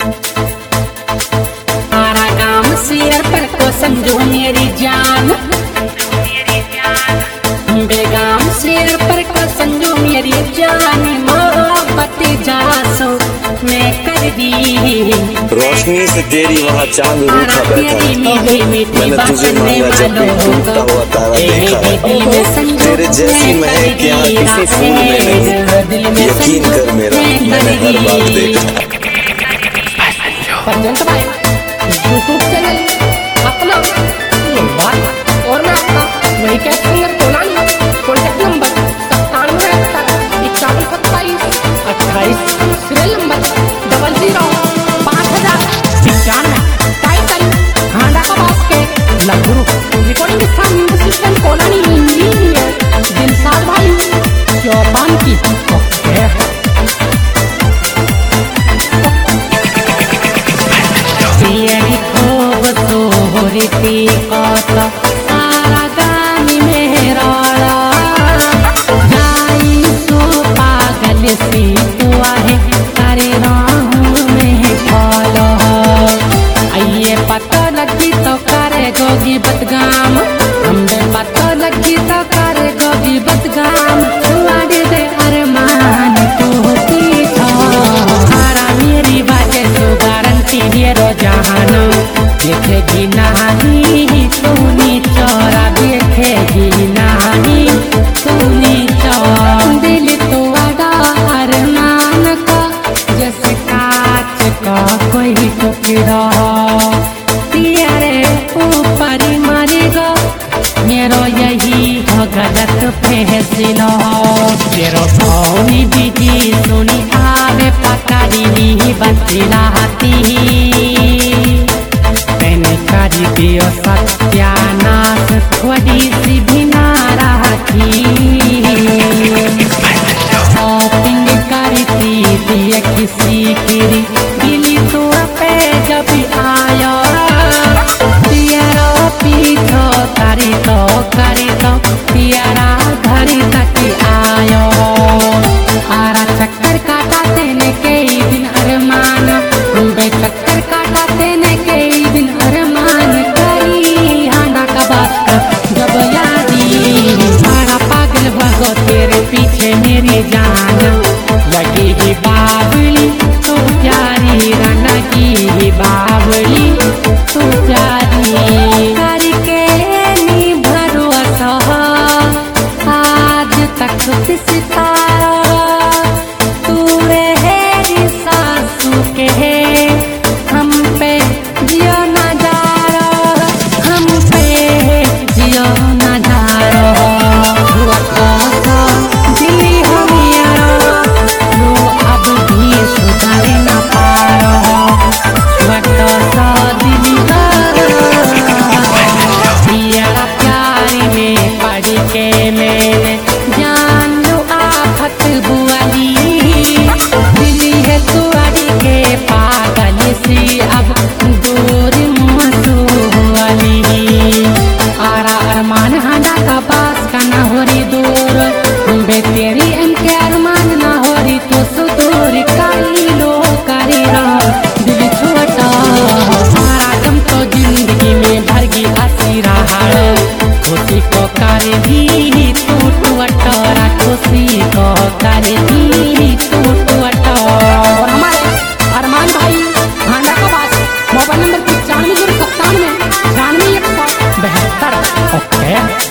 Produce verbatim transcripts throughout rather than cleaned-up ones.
सारा काम सिर पर को समझो मेरी जान, बेगाम सिर पर को समझो मेरी जान, मोहब्बत जासो मैं कर दी। रोशनी से तेरी वहाँ चांद रूठा बैठा है, मैंने तुझे मांगा जब भी टूटता हुआ तारा देखा है। तेरे जैसी महक यहाँ किसी फूल में नहीं, यकीन कर मेरा मैंने हर बात देखा। यूट्यूब चैनल अपना और मैं आपका वही कैट सिंगर कोलानी, कॉन्टैक्ट नंबर सत्तानवे अठहत्तर इक्यावन सत्ताईस अट्ठाईस, सीरियल नंबर डबल जीरो पाँच हजार पचानवे, टाइटल हांडा का बास के लखनऊ, रिकॉर्डिंग स्थान music system Kolani, engineer Dilshad भाई चौपान की। खूबसूरती का सारा गानी मेरा जाई सो पागल सी तो आहे तारे राहू में फॉलो, आइए पता लगी तो करे गोगी बदगाम, हमें पता लगी तो करे गोगी बदगाम, छुआड़े दे अरमान तो पीछा हारा मेरी बातें तो गारंटी मेरो जहानो, देखेगी नहीं तूनी चौरा, देखेगी नहीं तूनी चौरा, दिल तो अड़ा अरमान का जैसे कांच का कोई टुकड़ा, तेरे ऊपर मरेगा मेरो यही हो गलत फैसला, तेरो सोनी बीजी सुनी आवे पकड़ी ली बतलाती, करी दियो सत्यानाश थोड़ी सी भी ना रहती, शॉपिंग करी थी दिए किसी की दिली तो पे जब आया, तेरा पीछो करी तो करी तो तेरा घरी तक आयो, आरा चक्कर काटा तेने कई दिन अरमान, बे चक्कर काटा तेने कई दिन अरमान, करी हांडा का बात जब यादी, सारा पागल भगो तेरे पीछे मेरी जान, लगी ही बावली तू प्यारी, लगी ही बावली तू प्यारी, करके नी भरोसा आज तक सितारा, तू रहे सासू के हम पे जियो ना जा रहा, हम पे जियो ना जा रहा, दिल्ली हम यारा लो अब भी सुधार ना पा रहा, छोटा सा दिल यारा प्यारी में पढ़ के मैंने जान लो आफत बुआली, दिल्ली है तुआरी के पागल सी अब दूर मुसुआली, आरा अरमान हांडा का बास का ना हो रही दूर, बे तेरी इनके अरमान ना हो रही तो सुदूर, काली लो करी रहा दिल छोटा, सारा गम तो जिंदगी में भर गई हंसी रहा, खुशी को कर दी तू टूटा, खुशी को कर दी तू टूटा। और हमारे अरमान भाई हांडा का बास मोबाइल नंबर पचानवे जीरो सत्तानवे छियानवे एक सौ बहत्तर। ओके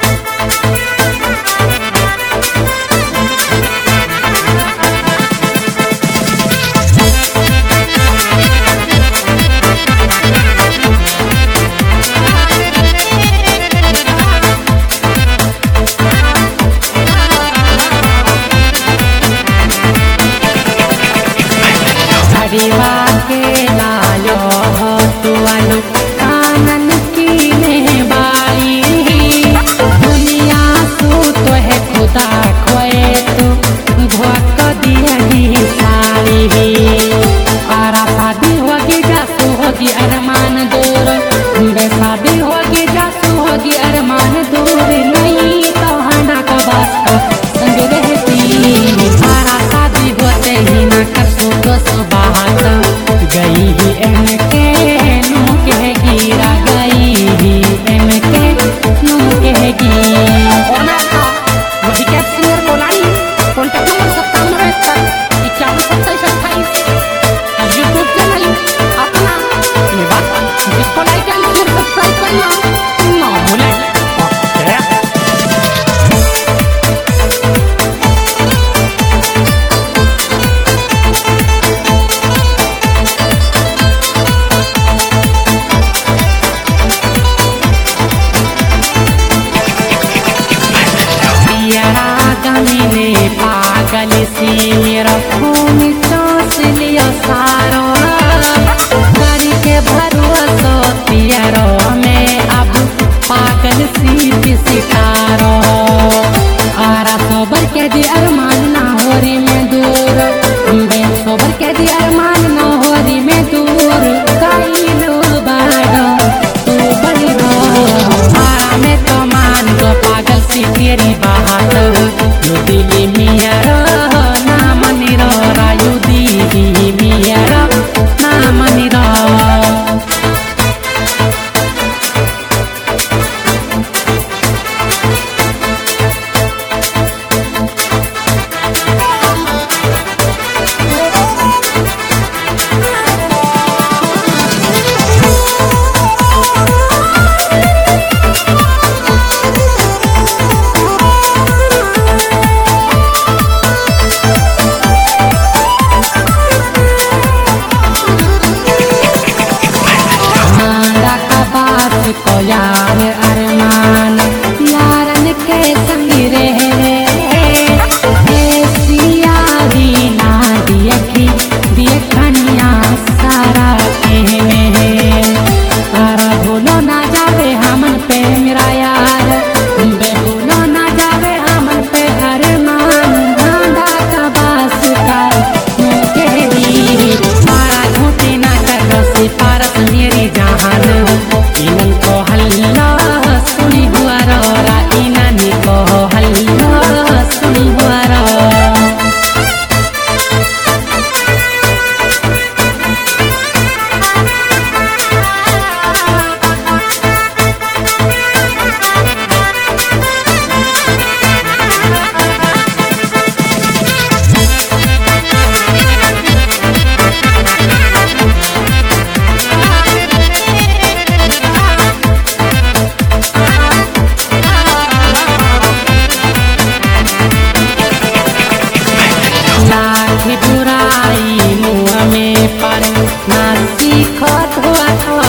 के लालो हो तू आलू कानन की मेहबाई, दुनिया तू तो है खुदा खोए तू भोक दिया सारी, आरा शादी होगी जासू होगी अरमान दूर, बे शादी होगी जासू होगी अरमान दूर, नहीं तो हांडा का बास को संग रहती, सारा शादी होते ही ना कर तू तो सुबह गई लिखत हुआ था